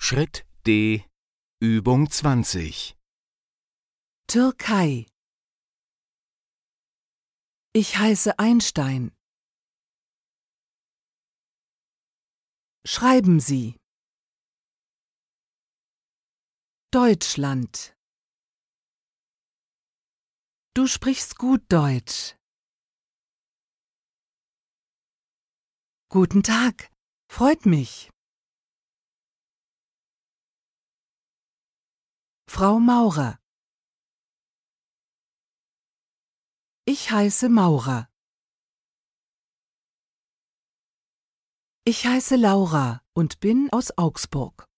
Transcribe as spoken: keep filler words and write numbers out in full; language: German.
Schritt D, Übung zwanzig. Türkei. Ich heiße Einstein. Schreiben Sie. Deutschland. Du sprichst gut Deutsch. Guten Tag, freut mich. Frau Maurer. Ich heiße Maurer. Ich heiße Laura und bin aus Augsburg.